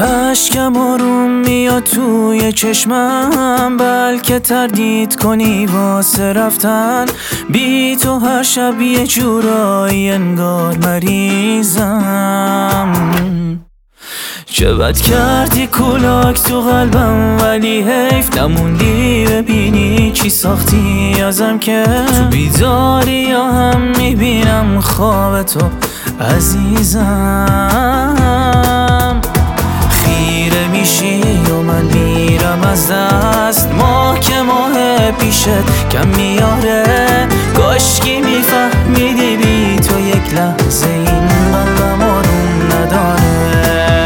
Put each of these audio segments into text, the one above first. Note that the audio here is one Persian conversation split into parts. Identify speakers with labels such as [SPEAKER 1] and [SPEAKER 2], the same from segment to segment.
[SPEAKER 1] اشکم آروم میاد توی چشمم، بلکه تردید کنی واسه رفتن. بی تو هر شب یه جورایی انگار مریضم. چه بد کردی کولاک تو قلبم، ولی حیف نموندی ببینی چی ساختی ازم که تو بیداری یا هم میبینم خواب تو عزیزم. خیره میشی و من میرم از دست، ماه که ماه پیشت کم میاره. کاشکی میفهمیدی بی تو یک لحظه این قلبم آروم نداره.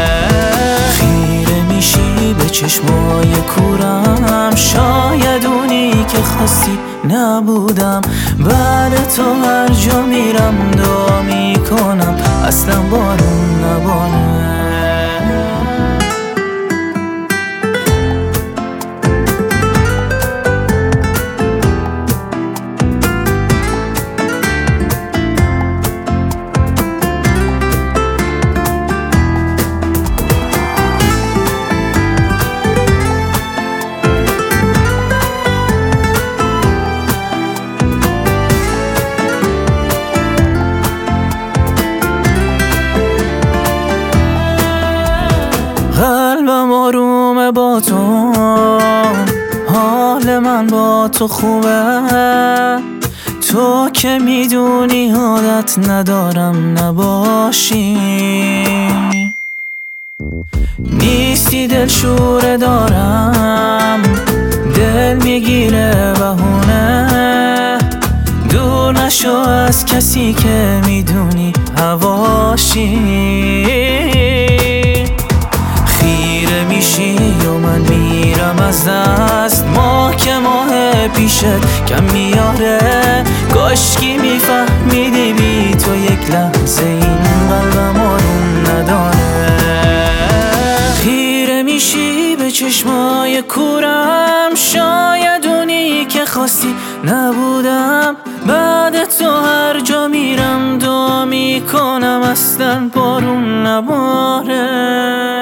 [SPEAKER 1] خیره میشی به چشمای کورم، شاید اونی که خواستی نبودم. بعد تو هر جا میرم دعا میکنم اصلا بارون نباره. قلبم آرومه با تو، حال من با تو خوبه. تو که میدونی عادت ندارم نباشی. نیستی دلشوره دارم، دل میگیره بهونه. دور نشو از کسی که میدونی هواشی. خیره میشی و من میرم از دست، ماه که ماه پیشت کم میاره. کاشکی میفهمیدی بی تو یک لحظه این قلبم آروم نداره. خیره میشی به چشمای کورم، شاید اونی که خواستی نبودم. بعد تو هر جا میرم دعا میکنم اصلا بارون نباره.